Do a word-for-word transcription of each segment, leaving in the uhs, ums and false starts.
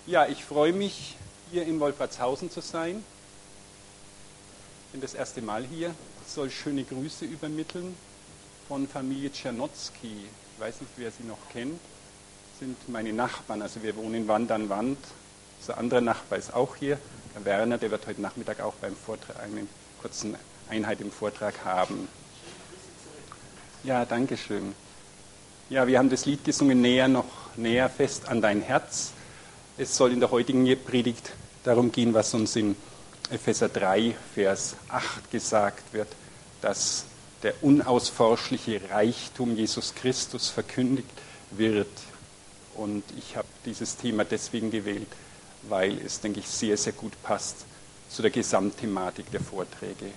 Ja, ich freue mich, hier in Wolfratshausen zu sein. Ich bin das erste Mal hier. Ich soll schöne Grüße übermitteln von Familie Czernotzki. Ich weiß nicht, wer sie noch kennt. Das sind meine Nachbarn. Also wir wohnen Wand an Wand. Unser anderer Nachbar ist auch hier, der Werner. Der wird heute Nachmittag auch beim Vortrag eine kurze Einheit im Vortrag haben. Ja, danke schön. Ja, wir haben das Lied gesungen, näher noch näher fest an dein Herz. Es soll in der heutigen Predigt darum gehen, was uns in Epheser drei, Vers acht gesagt wird, dass der unausforschliche Reichtum Jesus Christus verkündigt wird. Und ich habe dieses Thema deswegen gewählt, weil es, denke ich, sehr, sehr gut passt zu der Gesamtthematik der Vorträge.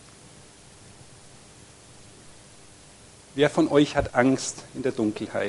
Wer von euch hat Angst in der Dunkelheit?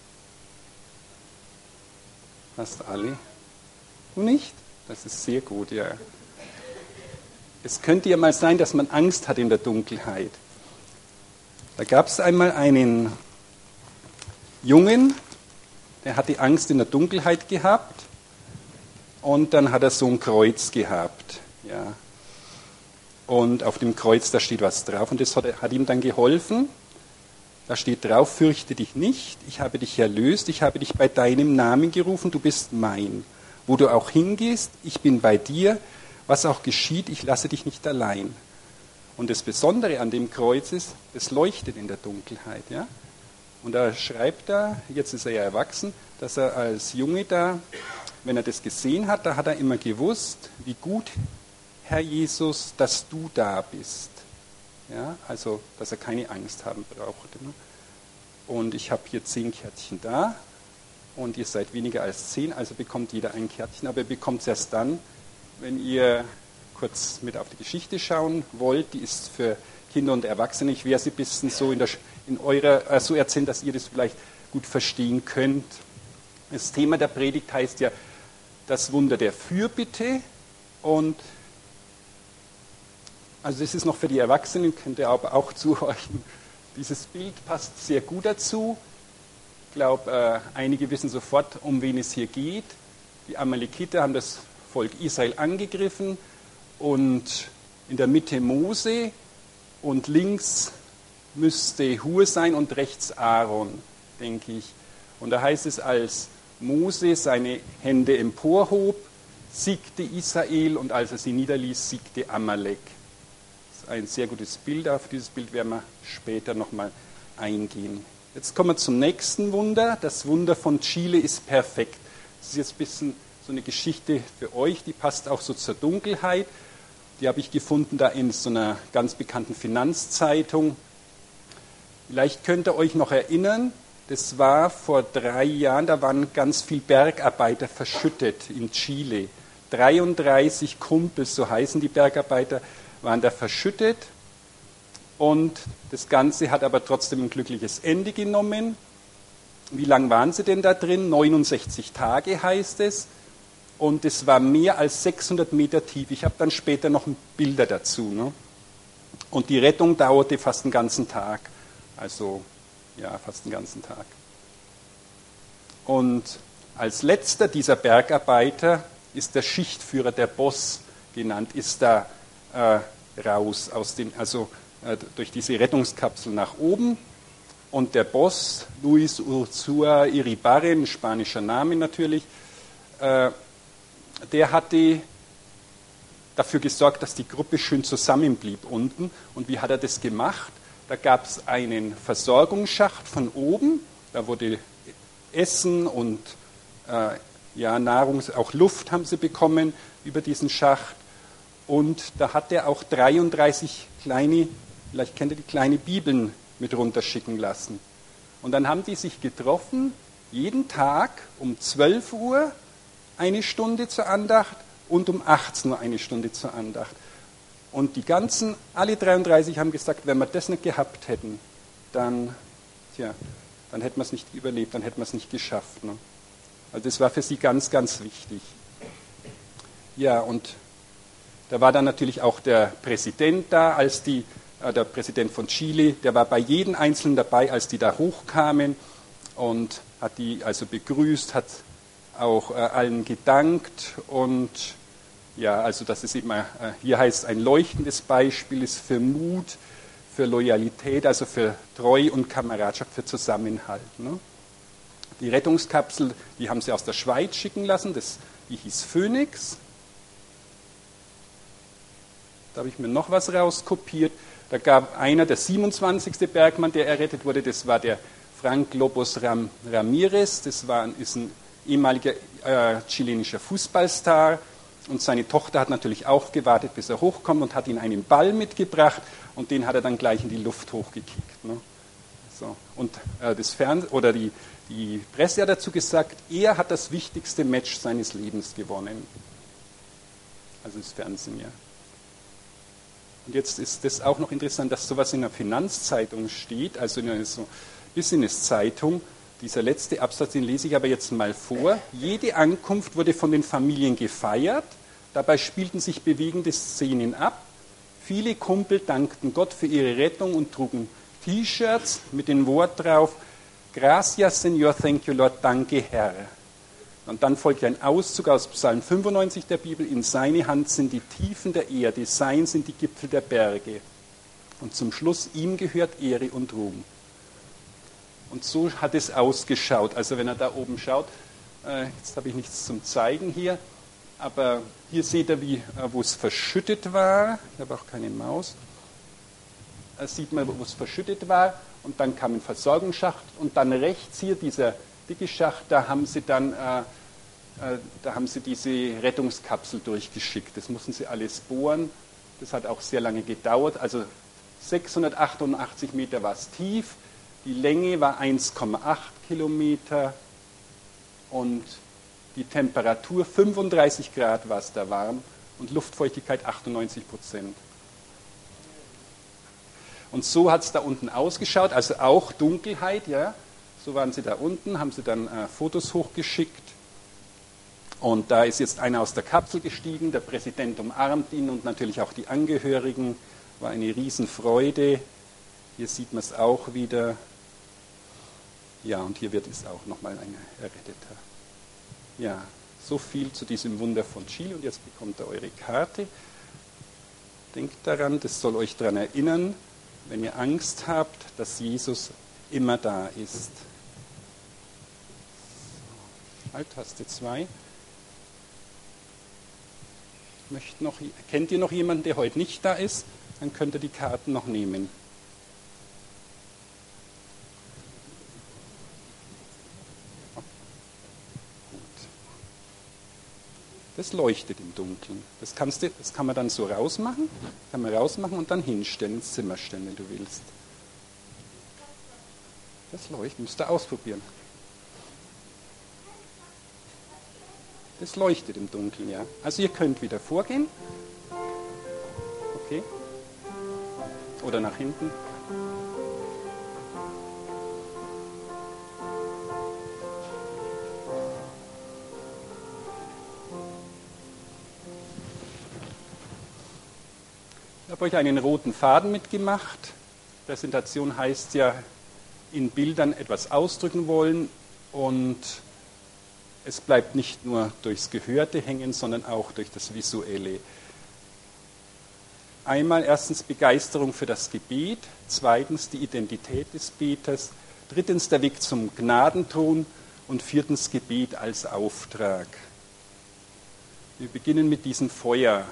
Fast alle. Du nicht? Das ist sehr gut, ja. Es könnte ja mal sein, dass man Angst hat in der Dunkelheit. Da gab es einmal einen Jungen, der hat die Angst in der Dunkelheit gehabt und dann hat er so ein Kreuz gehabt. Ja. Und auf dem Kreuz, da steht was drauf und das hat, hat ihm dann geholfen. Da steht drauf, fürchte dich nicht, ich habe dich erlöst, ich habe dich bei deinem Namen gerufen, du bist mein. Wo du auch hingehst, ich bin bei dir, was auch geschieht, ich lasse dich nicht allein. Und das Besondere an dem Kreuz ist, es leuchtet in der Dunkelheit. Ja? Und da schreibt er, jetzt ist er ja erwachsen, dass er als Junge da, wenn er das gesehen hat, da hat er immer gewusst, wie gut, Herr Jesus, dass du da bist. Ja, also, dass er keine Angst haben brauchte. Ne? Und ich habe hier zehn Kärtchen da und ihr seid weniger als zehn, also bekommt jeder ein Kärtchen, aber ihr bekommt es erst dann, wenn ihr kurz mit auf die Geschichte schauen wollt. Die ist für Kinder und Erwachsene. Ich werde sie ein bisschen so in, der, in eurer, äh, so erzählen, dass ihr das vielleicht gut verstehen könnt. Das Thema der Predigt heißt ja das Wunder der Fürbitte und also das ist noch für die Erwachsenen, könnt ihr aber auch zuhorchen. Dieses Bild passt sehr gut dazu. Ich glaube, äh, einige wissen sofort, um wen es hier geht. Die Amalekiter haben das Volk Israel angegriffen und in der Mitte Mose und links müsste Hur sein und rechts Aaron, denke ich. Und da heißt es, als Mose seine Hände emporhob, siegte Israel und als er sie niederließ, siegte Amalek. Ein sehr gutes Bild. Auf dieses Bild werden wir später nochmal eingehen. Jetzt kommen wir zum nächsten Wunder. Das Wunder von Chile ist perfekt. Das ist jetzt ein bisschen so eine Geschichte für euch, die passt auch so zur Dunkelheit. Die habe ich gefunden da in so einer ganz bekannten Finanzzeitung. Vielleicht könnt ihr euch noch erinnern, das war vor drei Jahren, da waren ganz viele Bergarbeiter verschüttet in Chile. dreiunddreißig Kumpels, so heißen die Bergarbeiter, waren da verschüttet und das Ganze hat aber trotzdem ein glückliches Ende genommen. Wie lang waren sie denn da drin? neunundsechzig Tage heißt es und es war mehr als sechshundert Meter tief. Ich habe dann später noch Bilder dazu. Ne? Und die Rettung dauerte fast einen ganzen Tag, also ja, fast einen ganzen Tag. Und als letzter dieser Bergarbeiter ist der Schichtführer, der Boss genannt, ist da Äh, raus, aus den, also äh, durch diese Rettungskapsel nach oben. Und der Boss, Luis Urzúa Iribarren, spanischer Name natürlich, äh, der hatte dafür gesorgt, dass die Gruppe schön zusammenblieb unten. Und wie hat er das gemacht? Da gab es einen Versorgungsschacht von oben, da wurde Essen und äh, ja, Nahrung, auch Luft haben sie bekommen über diesen Schacht. Und da hat er auch dreiunddreißig kleine, vielleicht kennt ihr die kleine Bibeln mit runterschicken lassen. Und dann haben die sich getroffen, jeden Tag um zwölf Uhr eine Stunde zur Andacht und um achtzehn Uhr eine Stunde zur Andacht. Und die ganzen, alle dreiunddreißig haben gesagt, wenn wir das nicht gehabt hätten, dann, tja, dann hätten wir es nicht überlebt, dann hätten wir es nicht geschafft. Ne? Also das war für sie ganz, ganz wichtig. Ja, und da war dann natürlich auch der Präsident da, als die, äh, der Präsident von Chile, der war bei jedem Einzelnen dabei, als die da hochkamen und hat die also begrüßt, hat auch äh, allen gedankt und ja, also das ist immer, äh, hier heißt ein leuchtendes Beispiel ist für Mut, für Loyalität, also für Treu und Kameradschaft, für Zusammenhalt. Ne? Die Rettungskapsel, die haben sie aus der Schweiz schicken lassen, das, die hieß Phoenix. Da habe ich mir noch was rauskopiert. Da gab einer, der siebenundzwanzigste Bergmann, der errettet wurde, das war der Frank Lobos Ram, Ramirez, das war, ist ein ehemaliger äh, chilenischer Fußballstar. Und seine Tochter hat natürlich auch gewartet, bis er hochkommt und hat ihm einen Ball mitgebracht und den hat er dann gleich in die Luft hochgekickt. Ne? So. Und äh, das Fern- oder die, die Presse hat dazu gesagt, er hat das wichtigste Match seines Lebens gewonnen. Also das Fernsehen, ja. Und jetzt ist das auch noch interessant, dass sowas in der Finanzzeitung steht, also in einer so Business-Zeitung. Dieser letzte Absatz, den lese ich aber jetzt mal vor. Jede Ankunft wurde von den Familien gefeiert. Dabei spielten sich bewegende Szenen ab. Viele Kumpel dankten Gott für ihre Rettung und trugen T-Shirts mit dem Wort drauf, Gracias, Señor, thank you, Lord, danke, Herr. Und dann folgt ein Auszug aus Psalm fünfundneunzig der Bibel. In seine Hand sind die Tiefen der Erde, sein sind die Gipfel der Berge. Und zum Schluss, ihm gehört Ehre und Ruhm. Und so hat es ausgeschaut. Also wenn er da oben schaut, äh, jetzt habe ich nichts zum Zeigen hier, aber hier seht ihr, wie, äh, wo es verschüttet war. Ich habe auch keine Maus. Da sieht man, wo es verschüttet war. Und dann kam ein Versorgungsschacht. Und dann rechts hier, dieser dicke Schacht, da haben sie dann äh, äh, da haben sie diese Rettungskapsel durchgeschickt. Das mussten sie alles bohren. Das hat auch sehr lange gedauert. Also sechshundertachtundachtzig Meter war es tief. Die Länge war eins Komma acht Kilometer und die Temperatur fünfunddreißig Grad war es da warm und Luftfeuchtigkeit achtundneunzig Prozent. Und so hat es da unten ausgeschaut, also auch Dunkelheit, ja. So waren sie da unten, haben sie dann äh, Fotos hochgeschickt und da ist jetzt einer aus der Kapsel gestiegen, der Präsident umarmt ihn und natürlich auch die Angehörigen, war eine Riesenfreude. Hier sieht man es auch wieder. Ja, und hier wird es auch nochmal ein Erretteter. Ja, so viel zu diesem Wunder von Chile. Und jetzt bekommt ihr eure Karte. Denkt daran, das soll euch daran erinnern, wenn ihr Angst habt, dass Jesus immer da ist. Alt, Taste zwei. Möcht noch, kennt ihr noch jemanden, der heute nicht da ist? Dann könnt ihr die Karten noch nehmen. Das leuchtet im Dunkeln. Das, kannst du, das kann man dann so rausmachen, kann man rausmachen und dann hinstellen, ins Zimmer stellen, wenn du willst. Das leuchtet, müsst ihr ausprobieren. Das leuchtet im Dunkeln, ja. Also ihr könnt wieder vorgehen. Okay. Oder nach hinten. Ich habe euch einen roten Faden mitgemacht. Präsentation heißt ja, in Bildern etwas ausdrücken wollen und es bleibt nicht nur durchs Gehörte hängen, sondern auch durch das Visuelle. Einmal erstens Begeisterung für das Gebet, zweitens die Identität des Beters, drittens der Weg zum Gnadenthron und viertens Gebet als Auftrag. Wir beginnen mit diesem Feuer.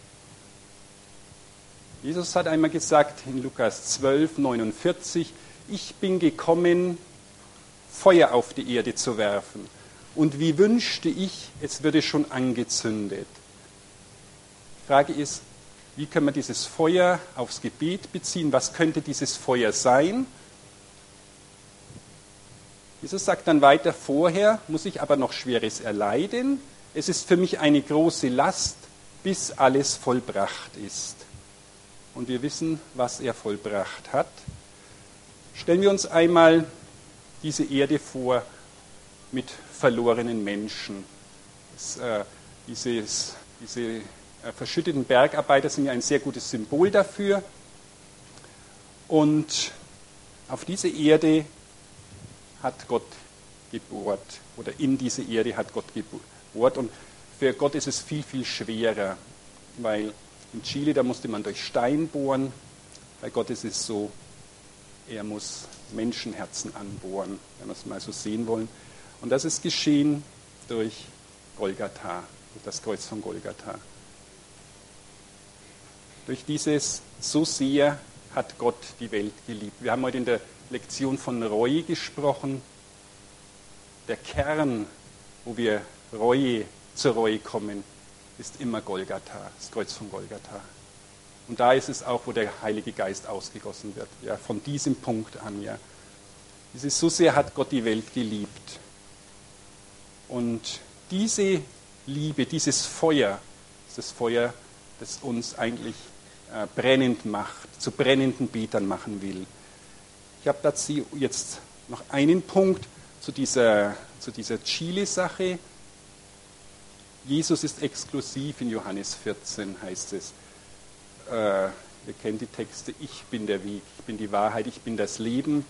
Jesus hat einmal gesagt in Lukas zwölf, neunundvierzig, ich bin gekommen, Feuer auf die Erde zu werfen. Und wie wünschte ich, es würde schon angezündet. Die Frage ist, wie können wir dieses Feuer aufs Gebet beziehen? Was könnte dieses Feuer sein? Jesus sagt dann weiter, vorher muss ich aber noch Schweres erleiden. Es ist für mich eine große Last, bis alles vollbracht ist. Und wir wissen, was er vollbracht hat. Stellen wir uns einmal diese Erde vor mit verlorenen Menschen. Das, äh, dieses, diese äh, verschütteten Bergarbeiter sind ja ein sehr gutes Symbol dafür. Und auf diese Erde hat Gott gebohrt. Oder in diese Erde hat Gott gebohrt. Und für Gott ist es viel, viel schwerer, weil in Chile, da musste man durch Stein bohren. Bei Gott ist es so, er muss Menschenherzen anbohren, wenn wir es mal so sehen wollen. Und das ist geschehen durch Golgatha, durch das Kreuz von Golgatha. Durch dieses so sehr hat Gott die Welt geliebt. Wir haben heute in der Lektion von Reue gesprochen. Der Kern, wo wir Reue zur Reue kommen, ist immer Golgatha, das Kreuz von Golgatha. Und da ist es auch, wo der Heilige Geist ausgegossen wird. Ja, von diesem Punkt an. Ja. Dieses so sehr hat Gott die Welt geliebt. Und diese Liebe, dieses Feuer, ist das Feuer, das uns eigentlich äh, brennend macht, zu brennenden Betern machen will. Ich habe dazu jetzt noch einen Punkt zu dieser, zu dieser Chile-Sache. Jesus ist exklusiv in Johannes vierzehn, heißt es. Äh, ihr kennt die Texte, ich bin der Weg, ich bin die Wahrheit, ich bin das Leben.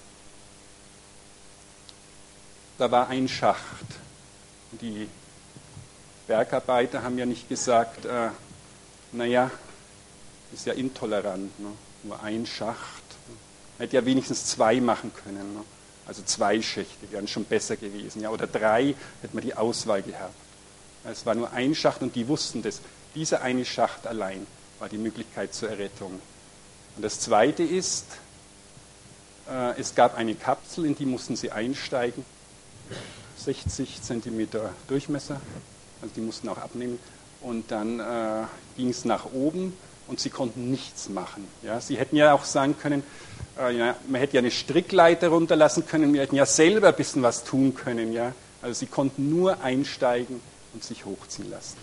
Da war ein Schacht. Die Bergarbeiter haben ja nicht gesagt, äh, naja, ist ja intolerant, ne? Nur ein Schacht. Man hätte ja wenigstens zwei machen können. Ne? Also zwei Schächte wären schon besser gewesen. Ja? Oder drei, hätte man die Auswahl gehabt. Es war nur ein Schacht und die wussten das. Dieser eine Schacht allein war die Möglichkeit zur Errettung. Und das Zweite ist, äh, es gab eine Kapsel, in die mussten sie einsteigen. sechzig Zentimeter Durchmesser, also die mussten auch abnehmen. Und dann äh, ging es nach oben und sie konnten nichts machen. Ja, sie hätten ja auch sagen können, äh, ja, man hätte ja eine Strickleiter runterlassen können, wir hätten ja selber ein bisschen was tun können. Ja? Also sie konnten nur einsteigen und sich hochziehen lassen.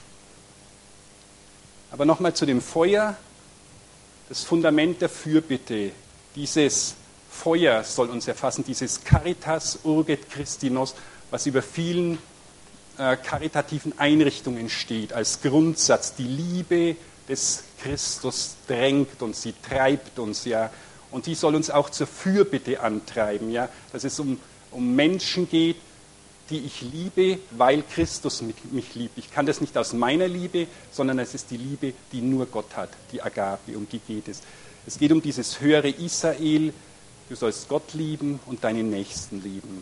Aber nochmal zu dem Feuer, das Fundament der Fürbitte, dieses Feuer soll uns erfassen, dieses Caritas Urget Christinos, was über vielen äh, karitativen Einrichtungen steht, als Grundsatz. Die Liebe des Christus drängt uns, sie treibt uns, ja. Und die soll uns auch zur Fürbitte antreiben, ja. Dass es um, um Menschen geht, die ich liebe, weil Christus mich liebt. Ich kann das nicht aus meiner Liebe, sondern es ist die Liebe, die nur Gott hat, die Agape, um die geht es. Es geht um dieses höhere Israel, du sollst Gott lieben und deinen Nächsten lieben.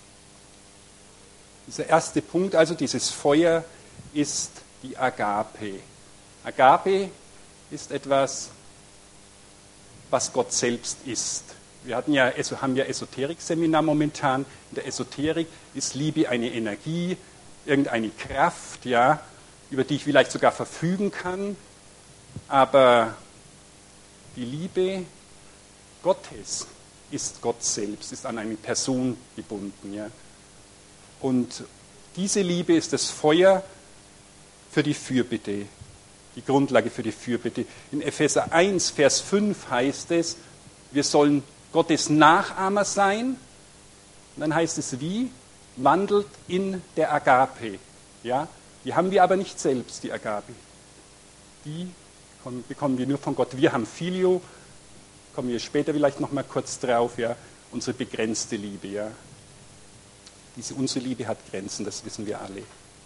Dieser erste Punkt, also dieses Feuer, ist die Agape. Agape ist etwas, was Gott selbst ist. Wir hatten ja, haben ja Esoterik-Seminar momentan. In der Esoterik ist Liebe eine Energie, irgendeine Kraft, ja, über die ich vielleicht sogar verfügen kann. Aber die Liebe Gottes ist Gott selbst, ist an eine Person gebunden. Ja. Und diese Liebe ist das Feuer für die Fürbitte, die Grundlage für die Fürbitte. In Epheser eins, Vers fünf heißt es, wir sollen Gottes Nachahmer sein. Und dann heißt es wie? Wandelt in der Agape. Ja? Die haben wir aber nicht selbst, die Agape. Die bekommen wir nur von Gott. Wir haben Filio, kommen wir später vielleicht noch mal kurz drauf, ja? Unsere begrenzte Liebe. Ja? Diese, unsere Liebe hat Grenzen, das wissen wir alle.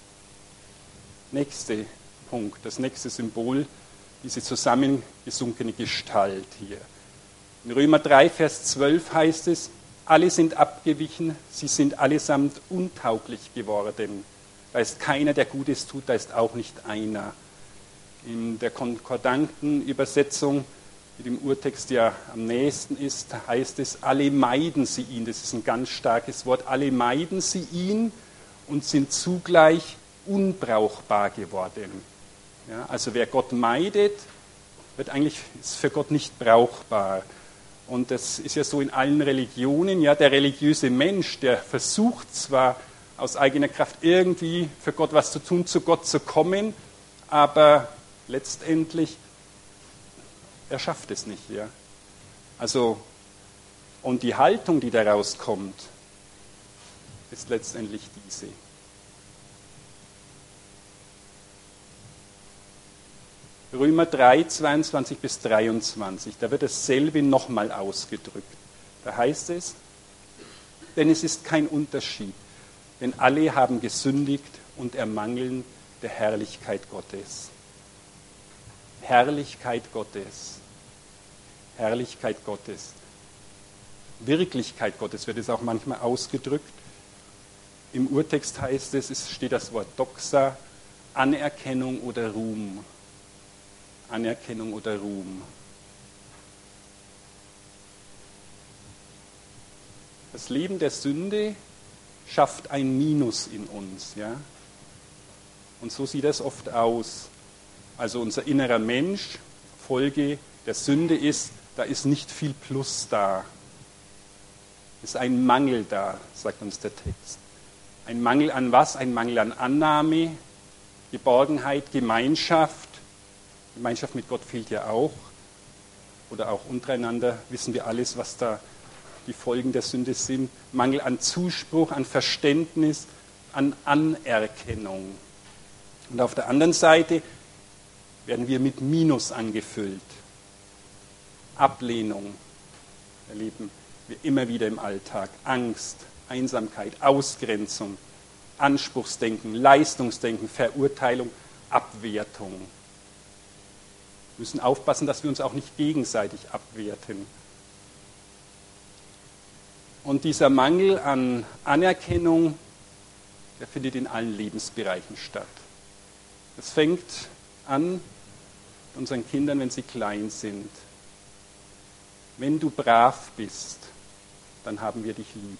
Nächster Punkt, das nächste Symbol, diese zusammengesunkene Gestalt hier. In Römer drei, Vers zwölf heißt es, alle sind abgewichen, sie sind allesamt untauglich geworden. Da ist keiner, der Gutes tut, da ist auch nicht einer. In der konkordanten Übersetzung, die dem Urtext ja am nächsten ist, heißt es, alle meiden sie ihn. Das ist ein ganz starkes Wort. Alle meiden sie ihn und sind zugleich unbrauchbar geworden. Ja, also wer Gott meidet, wird eigentlich, ist für Gott nicht brauchbar. Und das ist ja so in allen Religionen. Ja, der religiöse Mensch, der versucht zwar aus eigener Kraft irgendwie für Gott was zu tun, zu Gott zu kommen, aber letztendlich er schafft es nicht, ja. Also, und die Haltung, die daraus kommt, ist letztendlich diese. Römer drei, zweiundzwanzig bis dreiundzwanzig, da wird dasselbe nochmal ausgedrückt. Da heißt es, denn es ist kein Unterschied. Denn alle haben gesündigt und ermangeln der Herrlichkeit Gottes. Herrlichkeit Gottes. Herrlichkeit Gottes. Wirklichkeit Gottes wird es auch manchmal ausgedrückt. Im Urtext heißt es, es steht das Wort Doxa, Anerkennung oder Ruhm. Anerkennung oder Ruhm. Das Leben der Sünde schafft ein Minus in uns, ja. Und so sieht das oft aus. Also unser innerer Mensch, Folge der Sünde ist, da ist nicht viel Plus da. Ist ein Mangel da, sagt uns der Text. Ein Mangel an was? Ein Mangel an Annahme, Geborgenheit, Gemeinschaft. Gemeinschaft mit Gott fehlt ja auch. Oder auch untereinander wissen wir alles, was da die Folgen der Sünde sind. Mangel an Zuspruch, an Verständnis, an Anerkennung. Und auf der anderen Seite werden wir mit Minus angefüllt. Ablehnung erleben wir immer wieder im Alltag. Angst, Einsamkeit, Ausgrenzung, Anspruchsdenken, Leistungsdenken, Verurteilung, Abwertung. Wir müssen aufpassen, dass wir uns auch nicht gegenseitig abwerten. Und dieser Mangel an Anerkennung, der findet in allen Lebensbereichen statt. Es fängt an mit unseren Kindern, wenn sie klein sind. Wenn du brav bist, dann haben wir dich lieb.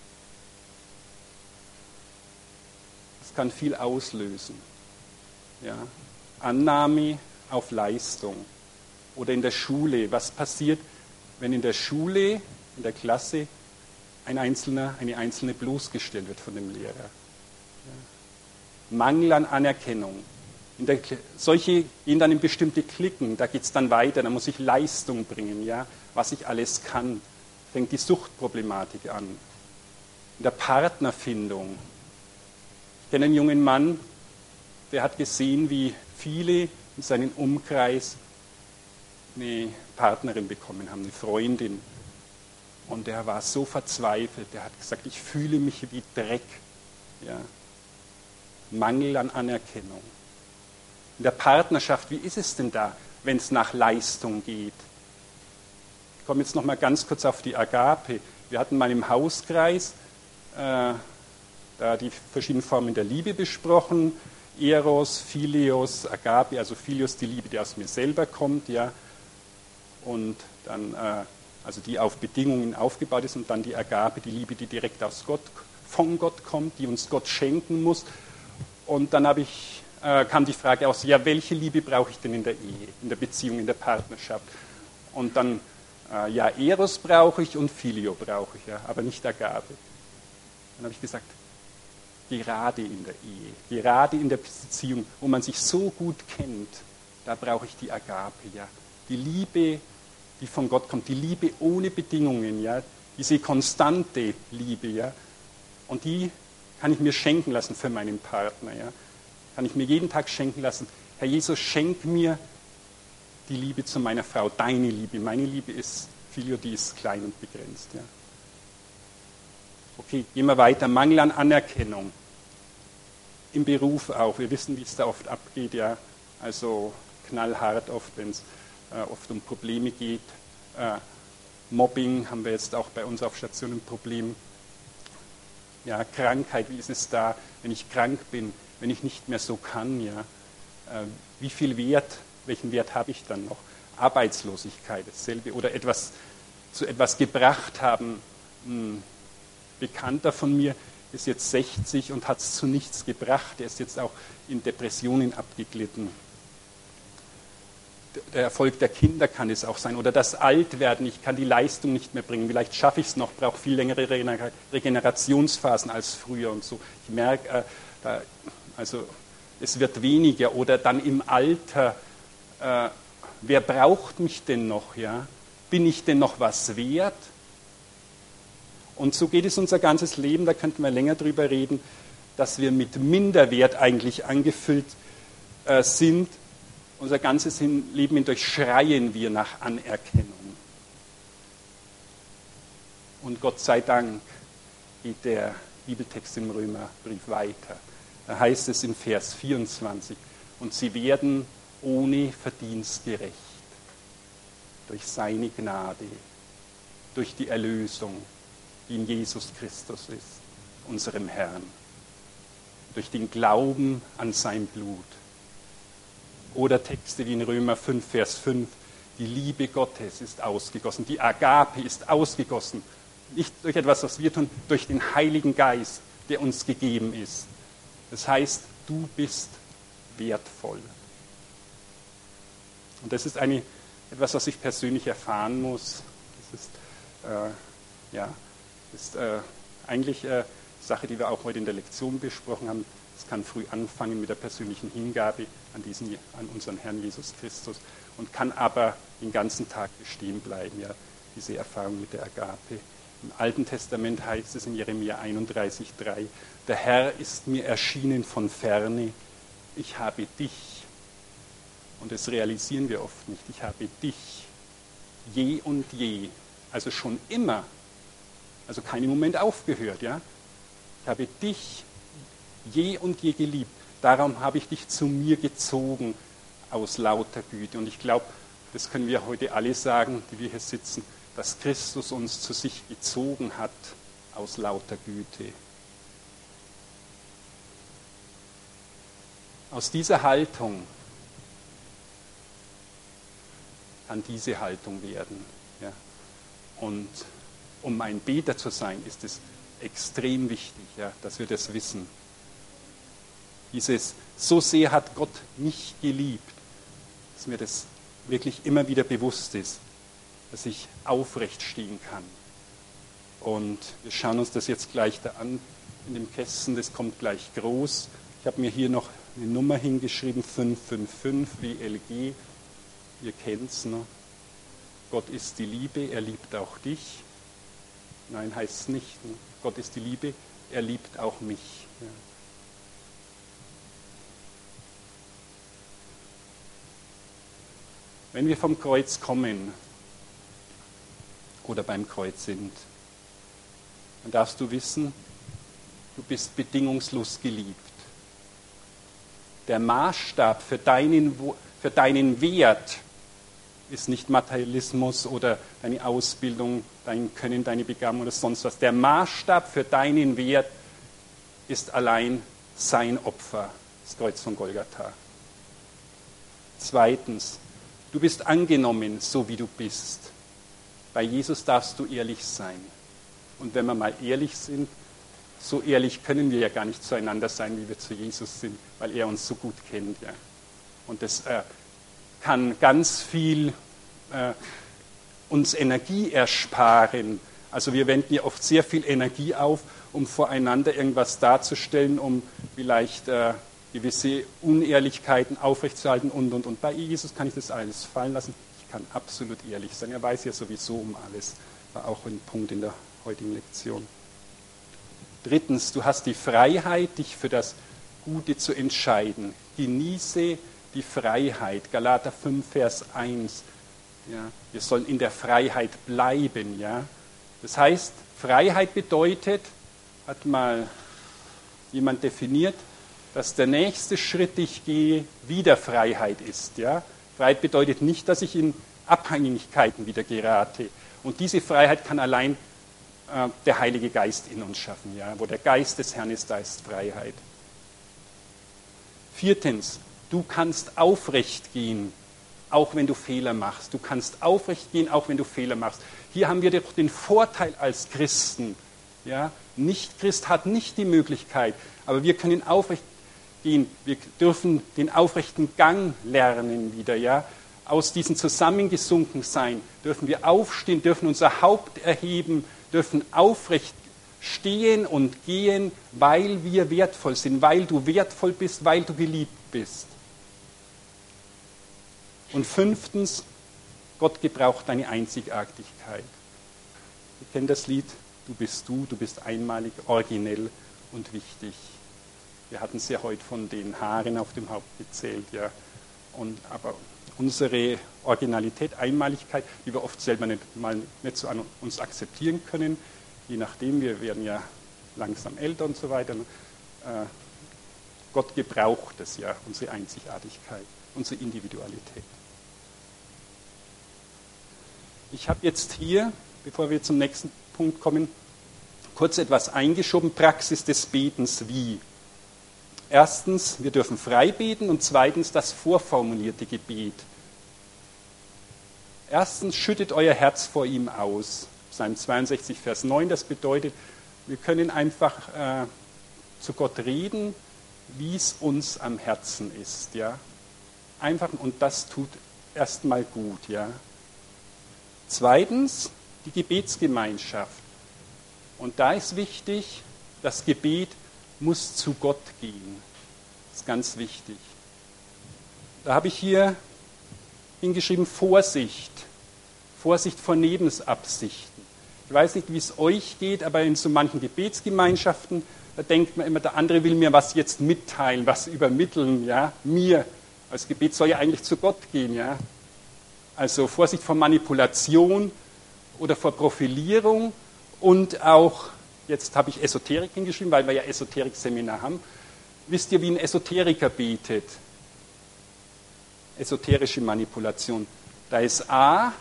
Das kann viel auslösen. Ja? Annahme auf Leistung. Oder in der Schule. Was passiert, wenn in der Schule, in der Klasse, ein Einzelner, eine Einzelne bloßgestellt wird von dem Lehrer? Ja. Mangel an Anerkennung. In der, solche gehen dann in bestimmte Klicken, da geht es dann weiter, da muss ich Leistung bringen, ja, was ich alles kann. Fängt die Suchtproblematik an. In der Partnerfindung. Ich kenne einen jungen Mann, der hat gesehen, wie viele in seinem Umkreis eine Partnerin bekommen haben, eine Freundin. Und der war so verzweifelt, der hat gesagt, ich fühle mich wie Dreck. Ja. Mangel an Anerkennung. In der Partnerschaft, wie ist es denn da, wenn es nach Leistung geht? Ich komme jetzt noch mal ganz kurz auf die Agape. Wir hatten mal im Hauskreis äh, da die verschiedenen Formen der Liebe besprochen. Eros, Philios, Agape, also Philios, die Liebe, die aus mir selber kommt, ja. Und dann, äh, also die auf Bedingungen aufgebaut ist, und dann die Agape, die Liebe, die direkt aus Gott, von Gott kommt, die uns Gott schenken muss. Und dann habe ich äh, kam die Frage aus, ja, welche Liebe brauche ich denn in der Ehe, in der Beziehung, in der Partnerschaft? Und dann, äh, ja, Eros brauche ich und Philio brauche ich, ja, aber nicht Agape. Dann habe ich gesagt, gerade in der Ehe, gerade in der Beziehung, wo man sich so gut kennt, da brauche ich die Agape, ja. Die Liebe, die von Gott kommt, die Liebe ohne Bedingungen, ja, diese konstante Liebe, ja. Und die kann ich mir schenken lassen für meinen Partner, ja. Kann ich mir jeden Tag schenken lassen. Herr Jesus, schenk mir die Liebe zu meiner Frau, deine Liebe. Meine Liebe ist, Filio, die ist klein und begrenzt, ja. Okay, gehen wir weiter. Mangel an Anerkennung. Im Beruf auch. Wir wissen, wie es da oft abgeht, ja. Also knallhart oft, wenn es äh, oft um Probleme geht. Äh, Mobbing haben wir jetzt auch bei uns auf Station ein Problem. Ja, Krankheit, wie ist es da, wenn ich krank bin, wenn ich nicht mehr so kann, ja. Äh, wie viel Wert, welchen Wert habe ich dann noch? Arbeitslosigkeit, dasselbe. Oder etwas, zu etwas gebracht haben. Ein Bekannter von mir ist jetzt sechzig und hat es zu nichts gebracht. Er ist jetzt auch in Depressionen abgeglitten. Der Erfolg der Kinder kann es auch sein. Oder das Altwerden, ich kann die Leistung nicht mehr bringen. Vielleicht schaffe ich es noch, brauche viel längere Regenerationsphasen als früher und so. Ich merke, äh, da, also es wird weniger. Oder dann im Alter, äh, wer braucht mich denn noch? Ja? Bin ich denn noch was wert? Und so geht es unser ganzes Leben, da könnten wir länger drüber reden, dass wir mit Minderwert eigentlich angefüllt äh, sind. Unser ganzes Leben hindurch schreien wir nach Anerkennung. Und Gott sei Dank geht der Bibeltext im Römerbrief weiter. Da heißt es in Vers vierundzwanzig, und sie werden ohne Verdienst gerecht, durch seine Gnade, durch die Erlösung, die in Jesus Christus ist, unserem Herrn, durch den Glauben an sein Blut. Oder Texte wie in Römer fünf, Vers fünf, die Liebe Gottes ist ausgegossen, die Agape ist ausgegossen, nicht durch etwas, was wir tun, durch den Heiligen Geist, der uns gegeben ist. Das heißt, du bist wertvoll. Und das ist eine, etwas, was ich persönlich erfahren muss. Das ist, äh, ja, das ist äh, eigentlich eine Sache, die wir auch heute in der Lektion besprochen haben. Es kann früh anfangen mit der persönlichen Hingabe an, diesen, an unseren Herrn Jesus Christus und kann aber den ganzen Tag bestehen bleiben, ja, diese Erfahrung mit der Agape. Im Alten Testament heißt es in Jeremia einunddreißig, drei, der Herr ist mir erschienen von ferne, ich habe dich, und das realisieren wir oft nicht, ich habe dich je und je, also schon immer, also keinen Moment aufgehört, ja, ich habe dich je und je geliebt, darum habe ich dich zu mir gezogen aus lauter Güte. Und ich glaube, das können wir heute alle sagen, die wir hier sitzen, dass Christus uns zu sich gezogen hat aus lauter Güte. Aus dieser Haltung kann diese Haltung werden. Ja. Und um ein Beter zu sein, ist es extrem wichtig, ja, dass wir das wissen. Dieses, so sehr hat Gott mich geliebt, dass mir das wirklich immer wieder bewusst ist, dass ich aufrecht stehen kann. Und wir schauen uns das jetzt gleich da an, in dem Kästchen, das kommt gleich groß. Ich habe mir hier noch eine Nummer hingeschrieben, fünf fünf fünf W L G. Ihr kennt es, ne? Gott ist die Liebe, er liebt auch dich. Nein, heißt es nicht. Ne? Gott ist die Liebe, er liebt auch mich. Ja. Wenn wir vom Kreuz kommen oder beim Kreuz sind, dann darfst du wissen, du bist bedingungslos geliebt. Der Maßstab für deinen, für deinen Wert ist nicht Materialismus oder deine Ausbildung, dein Können, deine Begabung oder sonst was. Der Maßstab für deinen Wert ist allein sein Opfer, das Kreuz von Golgatha. Zweitens, du bist angenommen, so wie du bist. Bei Jesus darfst du ehrlich sein. Und wenn wir mal ehrlich sind, so ehrlich können wir ja gar nicht zueinander sein, wie wir zu Jesus sind, weil er uns so gut kennt. Ja. Und das äh, kann ganz viel äh, uns Energie ersparen. Also wir wenden ja oft sehr viel Energie auf, um voreinander irgendwas darzustellen, um vielleicht äh, gewisse Unehrlichkeiten aufrechtzuerhalten und, und, und. Bei Jesus kann ich das alles fallen lassen. Ich kann absolut ehrlich sein. Er weiß ja sowieso um alles. War auch ein Punkt in der heutigen Lektion. Drittens, du hast die Freiheit, dich für das Gute zu entscheiden. Genieße die Freiheit. Galater fünf, Vers eins. Ja, wir sollen in der Freiheit bleiben. Ja. Das heißt, Freiheit bedeutet, hat mal jemand definiert, dass der nächste Schritt, den ich gehe, wieder Freiheit ist. Ja. Freiheit bedeutet nicht, dass ich in Abhängigkeiten wieder gerate. Und diese Freiheit kann allein äh, der Heilige Geist in uns schaffen. Ja. Wo der Geist des Herrn ist, da ist Freiheit. Viertens, du kannst aufrecht gehen, auch wenn du Fehler machst. Du kannst aufrecht gehen, auch wenn du Fehler machst. Hier haben wir doch den Vorteil als Christen. Ja? Nicht-Christ hat nicht die Möglichkeit, aber wir können aufrecht gehen. Wir dürfen den aufrechten Gang lernen wieder. Ja? Aus diesem Zusammengesunkensein dürfen wir aufstehen, dürfen unser Haupt erheben, dürfen aufrecht stehen und gehen, weil wir wertvoll sind, weil du wertvoll bist, weil du geliebt bist. Und fünftens, Gott gebraucht deine Einzigartigkeit. Ihr kennt das Lied, du bist du, du bist einmalig, originell und wichtig. Wir hatten es ja heute von den Haaren auf dem Haupt gezählt, ja. Und, aber unsere Originalität, Einmaligkeit, die wir oft selber nicht, mal nicht so an uns akzeptieren können, je nachdem, wir werden ja langsam älter und so weiter. Äh, Gott gebraucht es ja, unsere Einzigartigkeit, unsere Individualität. Ich habe jetzt hier, bevor wir zum nächsten Punkt kommen, kurz etwas eingeschoben, Praxis des Betens wie. Erstens, wir dürfen frei beten und zweitens das vorformulierte Gebet. Erstens, schüttet euer Herz vor ihm aus. Psalm zweiundsechzig, Vers neun, das bedeutet, wir können einfach äh, zu Gott reden, wie es uns am Herzen ist. Ja? Einfach, und das tut erstmal gut. Ja? Zweitens, die Gebetsgemeinschaft. Und da ist wichtig, das Gebet muss zu Gott gehen. Das ist ganz wichtig. Da habe ich hier hingeschrieben, Vorsicht. Vorsicht vor Nebensabsichten. Ich weiß nicht, wie es euch geht, aber in so manchen Gebetsgemeinschaften, da denkt man immer, der andere will mir was jetzt mitteilen, was übermitteln, ja, mir. Das Gebet soll ja eigentlich zu Gott gehen, ja. Also Vorsicht vor Manipulation oder vor Profilierung und auch, jetzt habe ich Esoterik hingeschrieben, weil wir ja Esoterik-Seminar haben. Wisst ihr, wie ein Esoteriker betet? Esoterische Manipulation. Da ist A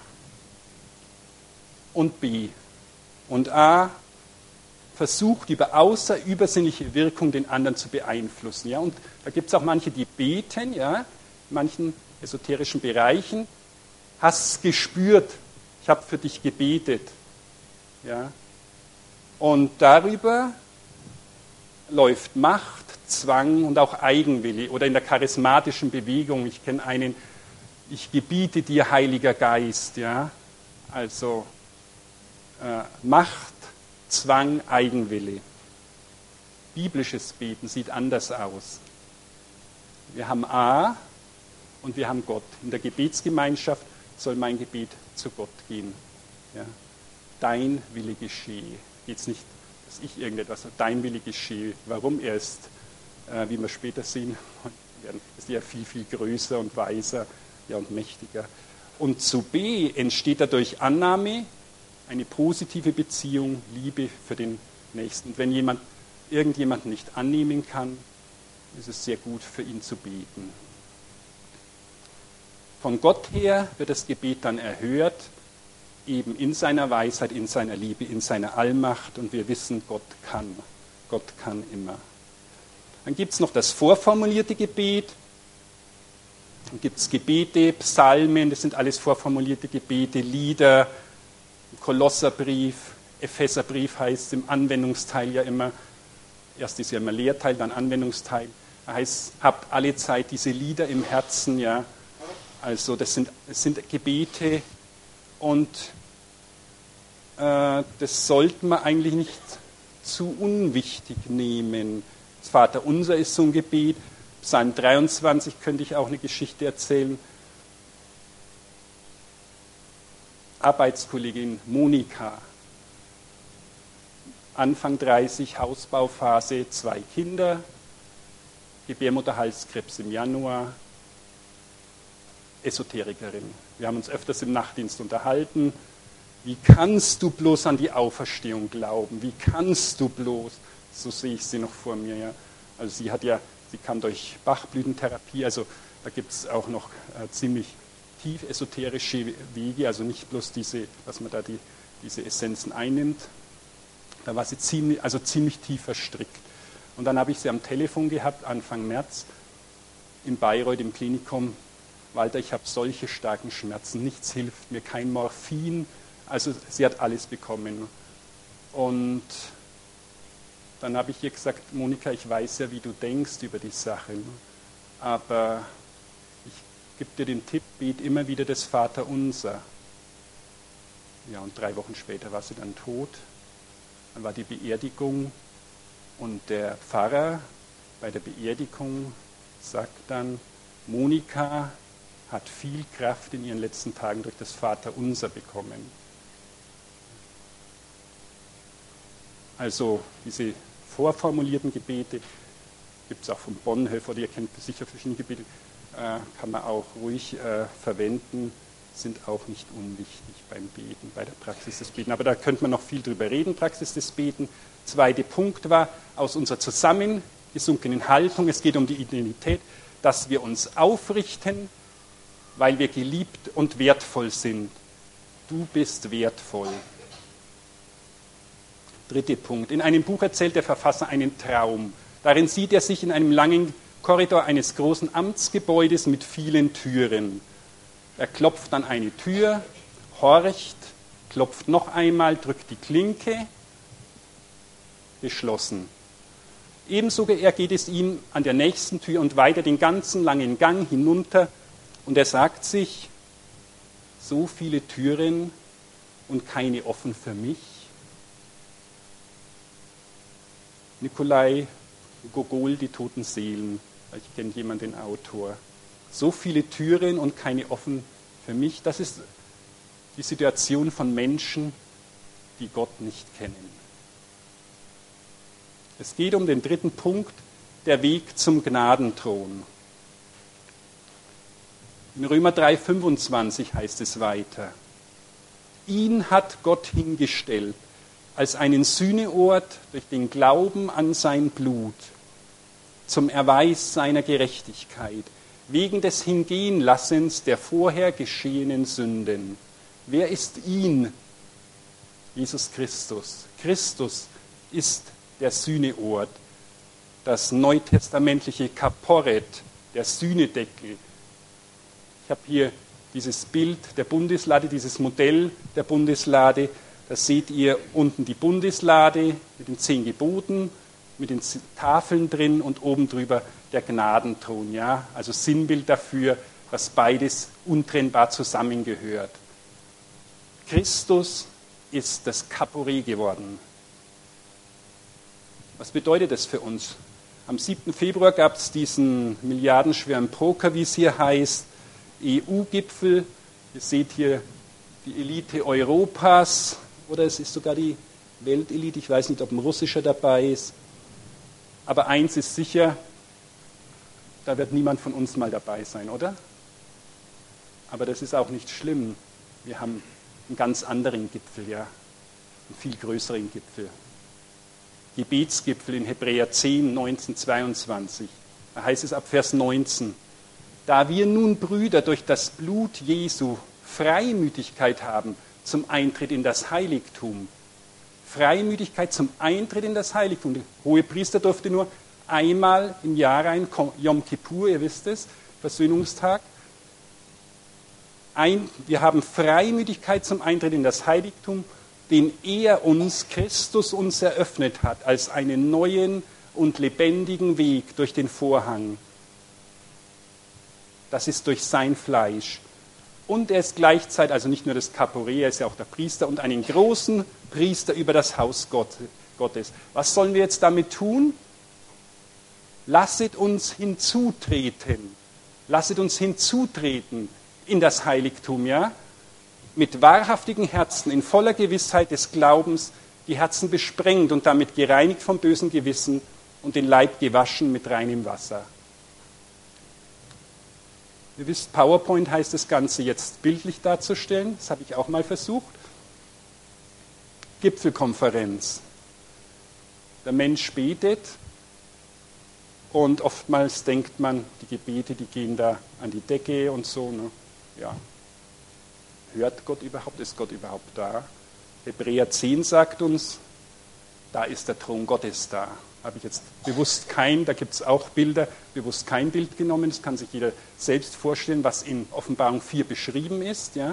und B. Und A versucht über außerübersinnliche Wirkung den anderen zu beeinflussen. Ja? Und da gibt es auch manche, die beten, ja? In manchen esoterischen Bereichen. Hast es gespürt, ich habe für dich gebetet. Ja? Und darüber läuft Macht, Zwang und auch Eigenwille. Oder in der charismatischen Bewegung, ich kenne einen, ich gebiete dir, Heiliger Geist. Ja? Also äh, Macht, Zwang, Eigenwille. Biblisches Beten sieht anders aus. Wir haben A und wir haben Gott. In der Gebetsgemeinschaft soll mein Gebet zu Gott gehen. Ja? Dein Wille geschehe. Geht es nicht, dass ich irgendetwas sage. Dein Wille geschehe. Warum er ist, äh, wie wir später sehen, ist er viel, viel größer und weiser, ja, und mächtiger. Und zu B entsteht dadurch Annahme, eine positive Beziehung, Liebe für den Nächsten. Und wenn jemand irgendjemanden nicht annehmen kann, ist es sehr gut, für ihn zu beten. Von Gott her wird das Gebet dann erhört, eben in seiner Weisheit, in seiner Liebe, in seiner Allmacht. Und wir wissen, Gott kann. Gott kann immer. Dann gibt es noch das vorformulierte Gebet. Dann gibt es Gebete, Psalmen, das sind alles vorformulierte Gebete, Lieder, Kolosserbrief, Epheserbrief heißt es im Anwendungsteil ja immer. Erst ist ja immer Lehrteil, dann Anwendungsteil. Da heißt, habt alle Zeit diese Lieder im Herzen, ja. Also das sind, das sind Gebete und äh, das sollten wir eigentlich nicht zu unwichtig nehmen. Das Vaterunser ist so ein Gebet. Psalm dreiundzwanzig könnte ich auch eine Geschichte erzählen. Arbeitskollegin Monika, Anfang dreißig, Hausbauphase, zwei Kinder, Gebärmutterhalskrebs im Januar, Esoterikerin. Wir haben uns öfters im Nachtdienst unterhalten. Wie kannst du bloß an die Auferstehung glauben? Wie kannst du bloß? So sehe ich sie noch vor mir. Ja. Also sie hat ja, sie kam durch Bachblütentherapie, also da gibt es auch noch äh, ziemlich tief esoterische Wege, also nicht bloß diese, dass man da die, diese Essenzen einnimmt. Da war sie ziemlich, also ziemlich tief verstrickt. Und dann habe ich sie am Telefon gehabt, Anfang März, in Bayreuth im Klinikum. Walter, ich habe solche starken Schmerzen, nichts hilft mir, kein Morphin. Also sie hat alles bekommen. Und dann habe ich ihr gesagt, Monika, ich weiß ja, wie du denkst über die Sache, aber ich gebe dir den Tipp, bet immer wieder das Vaterunser. Ja, und drei Wochen später war sie dann tot. Dann war die Beerdigung und der Pfarrer bei der Beerdigung sagt dann, Monika hat viel Kraft in ihren letzten Tagen durch das Vaterunser bekommen. Also diese vorformulierten Gebete, gibt es auch von Bonhoeffer, ihr kennt sicher verschiedene Gebete, äh, kann man auch ruhig äh, verwenden, sind auch nicht unwichtig beim Beten, bei der Praxis des Beten. Aber da könnte man noch viel drüber reden, Praxis des Beten. Zweiter Punkt war, aus unserer zusammengesunkenen Haltung, es geht um die Identität, dass wir uns aufrichten, weil wir geliebt und wertvoll sind. Du bist wertvoll. Dritter Punkt. In einem Buch erzählt der Verfasser einen Traum. Darin sieht er sich in einem langen Korridor eines großen Amtsgebäudes mit vielen Türen. Er klopft an eine Tür, horcht, klopft noch einmal, drückt die Klinke, geschlossen. Ebenso ergeht es ihm an der nächsten Tür und weiter den ganzen langen Gang hinunter. Und er sagt sich, so viele Türen und keine offen für mich. Nikolai Gogol, Die toten Seelen. Ich kenne jemanden, den Autor. So viele Türen und keine offen für mich. Das ist die Situation von Menschen, die Gott nicht kennen. Es geht um den dritten Punkt, der Weg zum Gnadenthron. In Römer drei fünfundzwanzig heißt es weiter. Ihn hat Gott hingestellt als einen Sühneort durch den Glauben an sein Blut, zum Erweis seiner Gerechtigkeit, wegen des Hingehenlassens der vorher geschehenen Sünden. Wer ist ihn? Jesus Christus. Christus ist der Sühneort, das neutestamentliche Kaporet, der Sühnedeckel. Ich habe hier dieses Bild der Bundeslade, dieses Modell der Bundeslade. Da seht ihr unten die Bundeslade mit den zehn Geboten, mit den Tafeln drin und oben drüber der Gnadenthron. Ja? Also Sinnbild dafür, dass beides untrennbar zusammengehört. Christus ist das Kaporet geworden. Was bedeutet das für uns? Am siebten Februar gab es diesen milliardenschweren Poker, wie es hier heißt, E U-Gipfel. Ihr seht hier die Elite Europas, oder es ist sogar die Weltelite, ich weiß nicht, ob ein russischer dabei ist. Aber eins ist sicher, da wird niemand von uns mal dabei sein, oder? Aber das ist auch nicht schlimm. Wir haben einen ganz anderen Gipfel, ja, einen viel größeren Gipfel. Gebetsgipfel in Hebräer zehn, neunzehn, zweiundzwanzig. Da heißt es ab Vers neunzehn, da wir nun Brüder durch das Blut Jesu Freimütigkeit haben zum Eintritt in das Heiligtum. Freimütigkeit zum Eintritt in das Heiligtum. Der Hohepriester durfte nur einmal im Jahr rein, Yom Kippur, ihr wisst es, Versöhnungstag. Ein, wir haben Freimütigkeit zum Eintritt in das Heiligtum, den er uns, Christus uns eröffnet hat, als einen neuen und lebendigen Weg durch den Vorhang. Das ist durch sein Fleisch. Und er ist gleichzeitig, also nicht nur das Kaporet, er ist ja auch der Priester und einen großen Priester über das Haus Gottes. Was sollen wir jetzt damit tun? Lasset uns hinzutreten. Lasset uns hinzutreten in das Heiligtum, ja? Mit wahrhaftigen Herzen, in voller Gewissheit des Glaubens, die Herzen besprengt und damit gereinigt vom bösen Gewissen und den Leib gewaschen mit reinem Wasser. Ihr wisst, PowerPoint heißt das Ganze jetzt bildlich darzustellen. Das habe ich auch mal versucht. Gipfelkonferenz. Der Mensch betet und oftmals denkt man, die Gebete, die gehen da an die Decke und so. Ne? Ja. Hört Gott überhaupt? Ist Gott überhaupt da? Hebräer zehn sagt uns, da ist der Thron Gottes da. Habe ich jetzt bewusst kein, da gibt es auch Bilder, bewusst kein Bild genommen. Das kann sich jeder selbst vorstellen, was in Offenbarung vier beschrieben ist. Ja.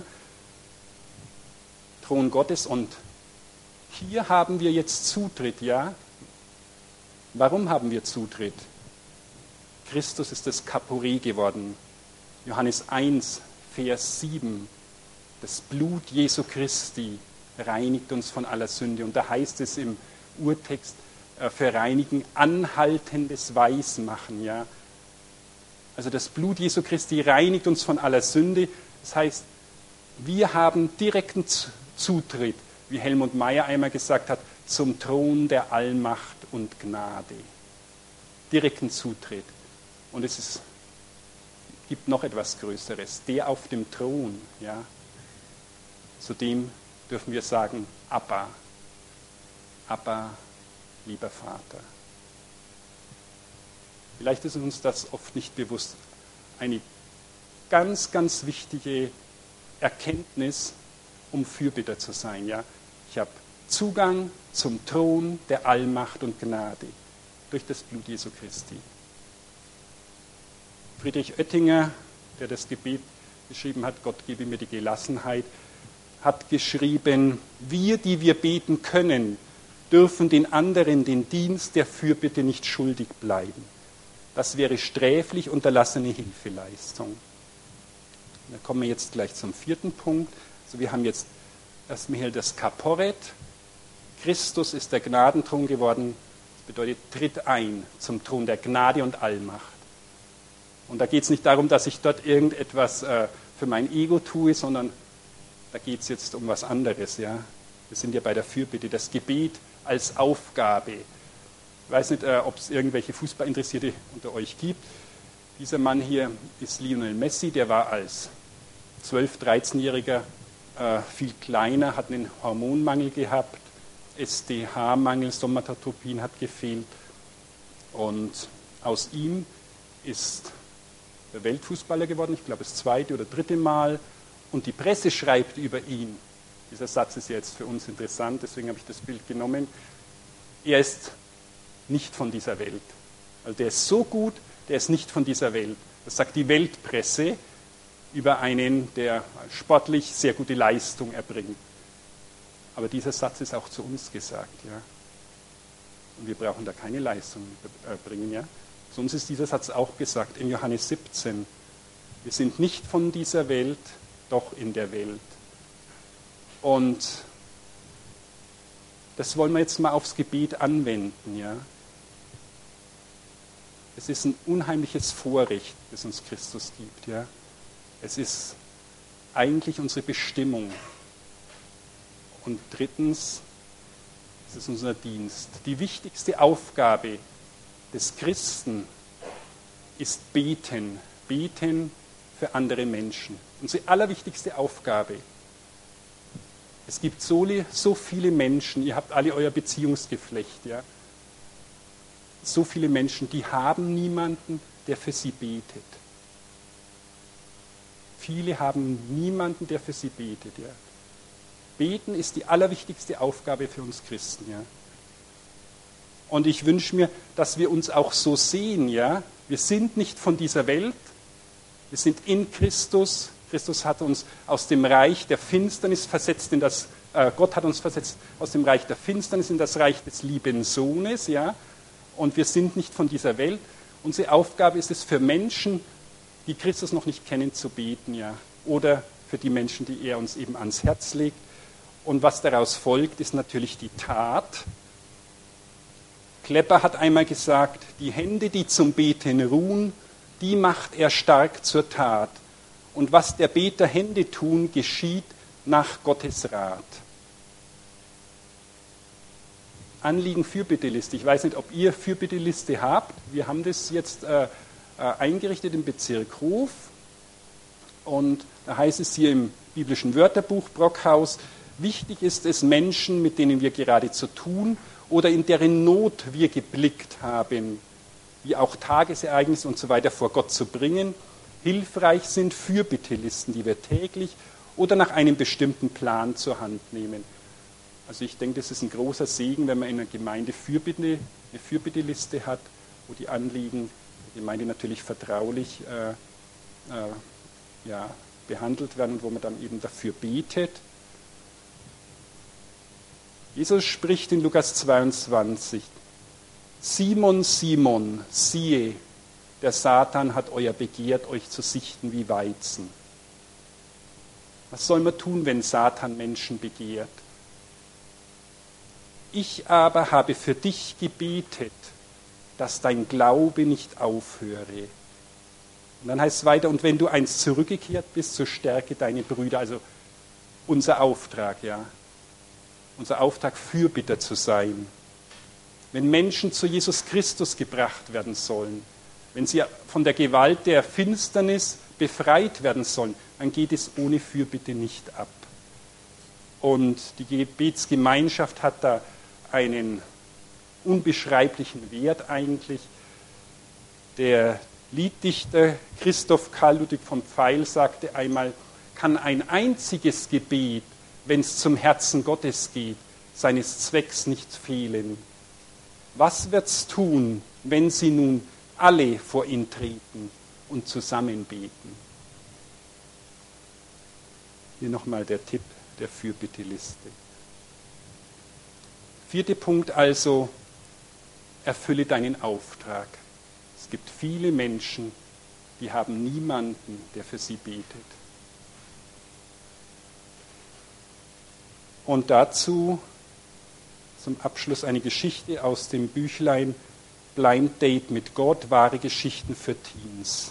Thron Gottes, und hier haben wir jetzt Zutritt. Ja. Warum haben wir Zutritt? Christus ist das Kaporet geworden. Johannes eins, Vers sieben. Das Blut Jesu Christi reinigt uns von aller Sünde. Und da heißt es im Urtext, für Reinigen, anhaltendes Weismachen. Ja? Also das Blut Jesu Christi reinigt uns von aller Sünde. Das heißt, wir haben direkten Zutritt, wie Helmut Meyer einmal gesagt hat, zum Thron der Allmacht und Gnade. Direkten Zutritt. Und es ist, gibt noch etwas Größeres. Der auf dem Thron, ja, Zudem dürfen wir sagen, Abba, Abba, lieber Vater. Vielleicht ist uns das oft nicht bewusst. Eine ganz, ganz wichtige Erkenntnis, um Fürbitter zu sein. Ja? Ich habe Zugang zum Thron der Allmacht und Gnade durch das Blut Jesu Christi. Friedrich Oettinger, der das Gebet geschrieben hat, Gott gebe mir die Gelassenheit, hat geschrieben, wir, die wir beten können, dürfen den anderen den Dienst der Fürbitte nicht schuldig bleiben. Das wäre sträflich unterlassene Hilfeleistung. Da kommen wir jetzt gleich zum vierten Punkt. Also wir haben jetzt erstmal hier das Kaporet. Christus ist der Gnadenthron geworden. Das bedeutet, tritt ein zum Thron der Gnade und Allmacht. Und da geht es nicht darum, dass ich dort irgendetwas äh, für mein Ego tue, sondern da geht es jetzt um was anderes. Ja? Wir sind ja bei der Fürbitte, das Gebet als Aufgabe. Ich weiß nicht, äh, ob es irgendwelche Fußballinteressierte unter euch gibt. Dieser Mann hier ist Lionel Messi, der war als zwölf-, dreizehnjähriger äh, viel kleiner, hat einen Hormonmangel gehabt, S D H-Mangel, Somatotropin hat gefehlt. Und aus ihm ist der Weltfußballer geworden, ich glaube das zweite oder dritte Mal. Und die Presse schreibt über ihn. Dieser Satz ist ja jetzt für uns interessant, deswegen habe ich das Bild genommen. Er ist nicht von dieser Welt. Also der ist so gut, der ist nicht von dieser Welt. Das sagt die Weltpresse über einen, der sportlich sehr gute Leistung erbringt. Aber dieser Satz ist auch zu uns gesagt. Ja? Und wir brauchen da keine Leistung erbringen. Ja? Zu uns ist dieser Satz auch gesagt in Johannes siebzehn. Wir sind nicht von dieser Welt, doch in der Welt. Und das wollen wir jetzt mal aufs Gebet anwenden. Ja? Es ist ein unheimliches Vorrecht, das uns Christus gibt. Ja? Es ist eigentlich unsere Bestimmung. Und drittens, es ist unser Dienst. Die wichtigste Aufgabe des Christen ist Beten. Beten für andere Menschen. Unsere allerwichtigste Aufgabe. Es gibt so, so viele Menschen, ihr habt alle euer Beziehungsgeflecht, ja. So viele Menschen, die haben niemanden, der für sie betet. Viele haben niemanden, der für sie betet, ja. Beten ist die allerwichtigste Aufgabe für uns Christen, ja. Und ich wünsche mir, dass wir uns auch so sehen, ja. Wir sind nicht von dieser Welt, wir sind in Christus. Christus hat uns aus dem Reich der Finsternis versetzt in das, äh, Gott hat uns versetzt aus dem Reich der Finsternis in das Reich des lieben Sohnes, ja. Und wir sind nicht von dieser Welt. Unsere Aufgabe ist es, für Menschen, die Christus noch nicht kennen, zu beten, ja. Oder für die Menschen, die er uns eben ans Herz legt. Und was daraus folgt, ist natürlich die Tat. Klepper hat einmal gesagt, die Hände, die zum Beten ruhen, die macht er stark zur Tat. Und was der Beter Hände tun, geschieht nach Gottes Rat. Anliegen Fürbitteliste. Ich weiß nicht, ob ihr Fürbitteliste habt. Wir haben das jetzt äh, äh, eingerichtet im Bezirk Hof. Und da heißt es hier im biblischen Wörterbuch Brockhaus, wichtig ist es, Menschen, mit denen wir gerade zu tun oder in deren Not wir geblickt haben, wie auch Tagesereignisse und so weiter vor Gott zu bringen. Hilfreich sind Fürbittelisten, die wir täglich oder nach einem bestimmten Plan zur Hand nehmen. Also ich denke, das ist ein großer Segen, wenn man in einer Gemeinde Fürbitte, eine Fürbitteliste hat, wo die Anliegen der Gemeinde natürlich vertraulich äh, äh, ja, behandelt werden und wo man dann eben dafür betet. Jesus spricht in Lukas zweiundzwanzig, Simon, Simon, siehe, der Satan hat euer begehrt, euch zu sichten wie Weizen. Was soll man tun, wenn Satan Menschen begehrt? Ich aber habe für dich gebetet, dass dein Glaube nicht aufhöre. Und dann heißt es weiter, und wenn du einst zurückgekehrt bist, so stärke deine Brüder. Also unser Auftrag, ja. Unser Auftrag, Fürbitter zu sein. Wenn Menschen zu Jesus Christus gebracht werden sollen, wenn sie von der Gewalt der Finsternis befreit werden sollen, dann geht es ohne Fürbitte nicht ab. und die Gebetsgemeinschaft hat da einen unbeschreiblichen Wert eigentlich. Der Lieddichter Christoph Karl Ludwig von Pfeil sagte einmal, kann ein einziges Gebet, wenn es zum Herzen Gottes geht, seines Zwecks nicht fehlen. Was wird's tun, wenn sie nun alle vor ihn treten und zusammen beten? Hier nochmal der Tipp der Fürbitteliste. Vierter Punkt also, erfülle deinen Auftrag. Es gibt viele Menschen, die haben niemanden, der für sie betet. Und dazu zum Abschluss eine Geschichte aus dem Büchlein Blind Date mit Gott, wahre Geschichten für Teens.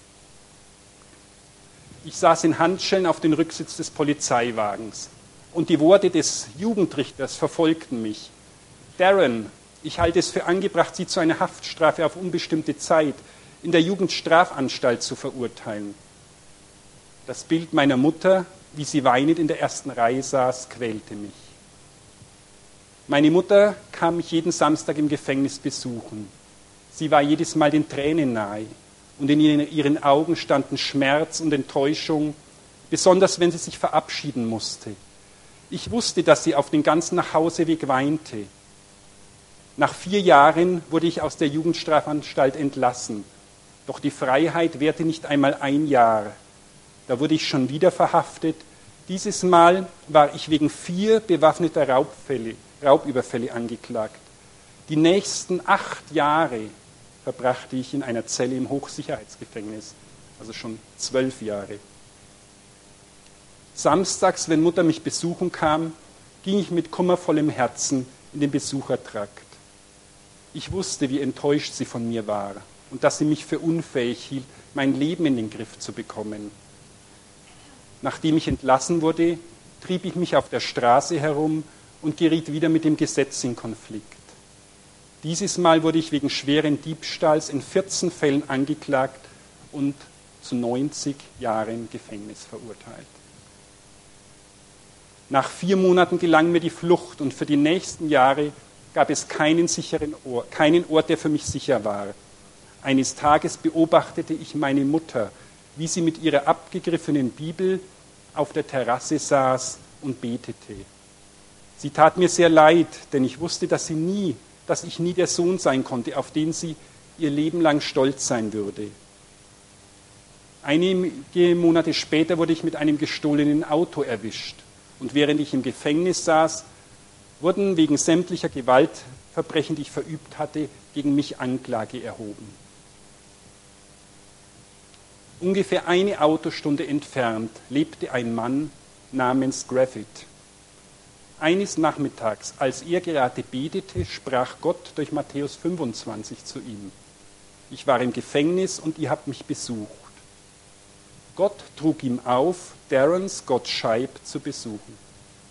Ich saß in Handschellen auf dem Rücksitz des Polizeiwagens und die Worte des Jugendrichters verfolgten mich. Darren, ich halte es für angebracht, Sie zu einer Haftstrafe auf unbestimmte Zeit in der Jugendstrafanstalt zu verurteilen. Das Bild meiner Mutter, wie sie weinend in der ersten Reihe saß, quälte mich. Meine Mutter kam mich jeden Samstag im Gefängnis besuchen. Sie war jedes Mal den Tränen nahe und in ihren Augen standen Schmerz und Enttäuschung, besonders wenn sie sich verabschieden musste. Ich wusste, dass sie auf den ganzen Nachhauseweg weinte. Nach vier Jahren wurde ich aus der Jugendstrafanstalt entlassen. Doch die Freiheit währte nicht einmal ein Jahr. Da wurde ich schon wieder verhaftet. Dieses Mal war ich wegen vier bewaffneter Raubfälle, Raubüberfälle angeklagt. Die nächsten acht Jahre verbrachte ich in einer Zelle im Hochsicherheitsgefängnis, also schon zwölf Jahre. Samstags, wenn Mutter mich besuchen kam, ging ich mit kummervollem Herzen in den Besuchertrakt. Ich wusste, wie enttäuscht sie von mir war und dass sie mich für unfähig hielt, mein Leben in den Griff zu bekommen. Nachdem ich entlassen wurde, trieb ich mich auf der Straße herum und geriet wieder mit dem Gesetz in Konflikt. Dieses Mal wurde ich wegen schweren Diebstahls in vierzehn Fällen angeklagt und zu neunzig Jahren Gefängnis verurteilt. Nach vier Monaten gelang mir die Flucht und für die nächsten Jahre gab es keinen sicheren Ort, keinen Ort, der für mich sicher war. Eines Tages beobachtete ich meine Mutter, wie sie mit ihrer abgegriffenen Bibel auf der Terrasse saß und betete. Sie tat mir sehr leid, denn ich wusste, dass sie nie, dass ich nie der Sohn sein konnte, auf den sie ihr Leben lang stolz sein würde. Einige Monate später wurde ich mit einem gestohlenen Auto erwischt. Und während ich im Gefängnis saß, wurden wegen sämtlicher Gewaltverbrechen, die ich verübt hatte, gegen mich Anklage erhoben. Ungefähr eine Autostunde entfernt lebte ein Mann namens Griffith. Eines Nachmittags, als er gerade betete, sprach Gott durch Matthäus fünfundzwanzig zu ihm. Ich war im Gefängnis und ihr habt mich besucht. Gott trug ihm auf, Darrens Gottscheib zu besuchen.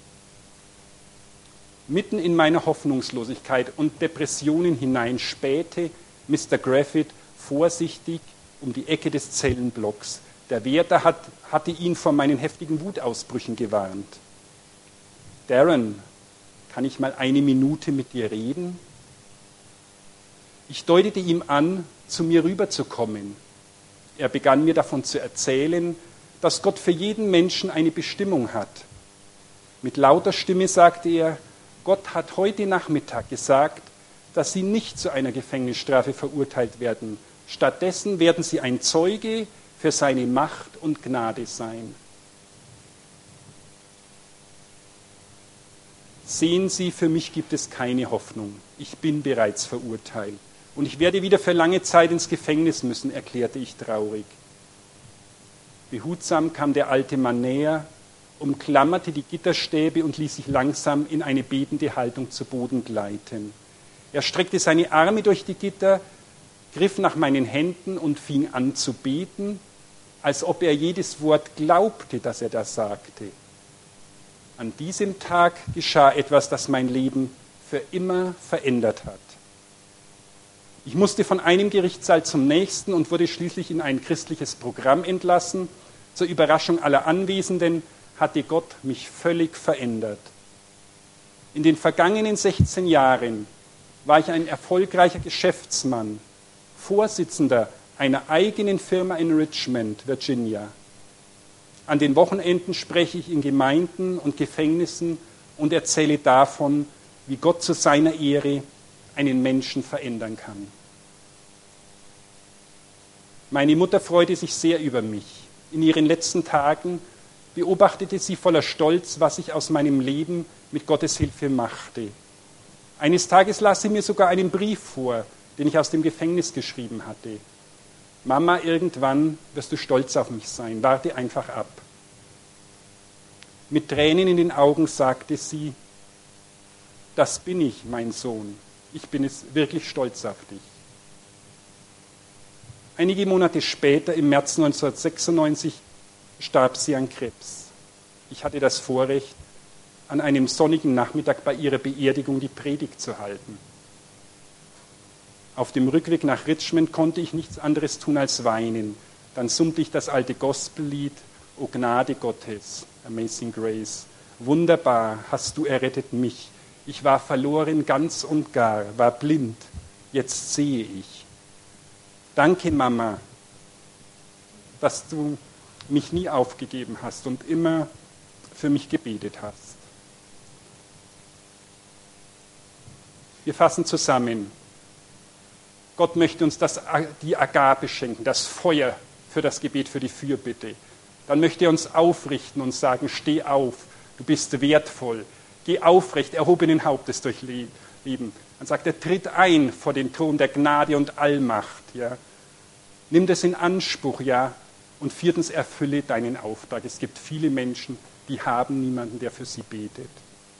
Mitten in meiner Hoffnungslosigkeit und Depressionen hinein spähte Mister Griffith vorsichtig um die Ecke des Zellenblocks. Der Wärter hat, hatte ihn vor meinen heftigen Wutausbrüchen gewarnt. Darren, kann ich mal eine Minute mit dir reden? Ich deutete ihm an, zu mir rüberzukommen. Er begann mir davon zu erzählen, dass Gott für jeden Menschen eine Bestimmung hat. Mit lauter Stimme sagte er, Gott hat heute Nachmittag gesagt, dass sie nicht zu einer Gefängnisstrafe verurteilt werden. Stattdessen werden sie ein Zeuge für seine Macht und Gnade sein. Sehen Sie, für mich gibt es keine Hoffnung. Ich bin bereits verurteilt. Und ich werde wieder für lange Zeit ins Gefängnis müssen, erklärte ich traurig. Behutsam kam der alte Mann näher, umklammerte die Gitterstäbe und ließ sich langsam in eine betende Haltung zu Boden gleiten. Er streckte seine Arme durch die Gitter, griff nach meinen Händen und fing an zu beten, als ob er jedes Wort glaubte, das er da sagte. An diesem Tag geschah etwas, das mein Leben für immer verändert hat. Ich musste von einem Gerichtssaal zum nächsten und wurde schließlich in ein christliches Programm entlassen. Zur Überraschung aller Anwesenden hatte Gott mich völlig verändert. In den vergangenen sechzehn Jahren war ich ein erfolgreicher Geschäftsmann, Vorsitzender einer eigenen Firma in Richmond, Virginia. An den Wochenenden spreche ich in Gemeinden und Gefängnissen und erzähle davon, wie Gott zu seiner Ehre einen Menschen verändern kann. Meine Mutter freute sich sehr über mich. In ihren letzten Tagen beobachtete sie voller Stolz, was ich aus meinem Leben mit Gottes Hilfe machte. Eines Tages las sie mir sogar einen Brief vor, den ich aus dem Gefängnis geschrieben hatte. Mama, irgendwann wirst du stolz auf mich sein, warte einfach ab. Mit Tränen in den Augen sagte sie, das bin ich, mein Sohn, ich bin es wirklich stolz auf dich. Einige Monate später, im März neunzehnhundertsechsundneunzig, starb sie an Krebs. Ich hatte das Vorrecht, an einem sonnigen Nachmittag bei ihrer Beerdigung die Predigt zu halten. Auf dem Rückweg nach Richmond konnte ich nichts anderes tun als weinen. Dann summte ich das alte Gospellied, O Gnade Gottes, Amazing Grace. Wunderbar hast du errettet mich. Ich war verloren ganz und gar, war blind, jetzt sehe ich. Danke, Mama, dass du mich nie aufgegeben hast und immer für mich gebetet hast. Wir fassen zusammen. Gott möchte uns das, die Agape schenken, das Feuer für das Gebet, für die Fürbitte. Dann möchte er uns aufrichten und sagen, steh auf, du bist wertvoll. Geh aufrecht, erhobenen Hauptes durch Leben. Dann sagt er, tritt ein vor den Thron der Gnade und Allmacht. Ja. Nimm das in Anspruch, ja. Und viertens, erfülle deinen Auftrag. Es gibt viele Menschen, die haben niemanden, der für sie betet.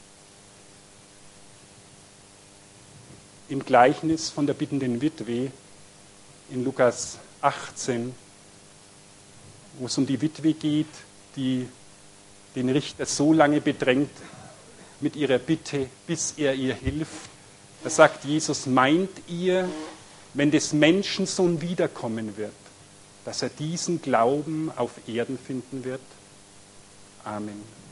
Im Gleichnis von der bittenden Witwe in Lukas achtzehn, wo es um die Witwe geht, die den Richter so lange bedrängt mit ihrer Bitte, bis er ihr hilft. Da sagt Jesus, meint ihr, wenn des Menschensohn wiederkommen wird, dass er diesen Glauben auf Erden finden wird? Amen.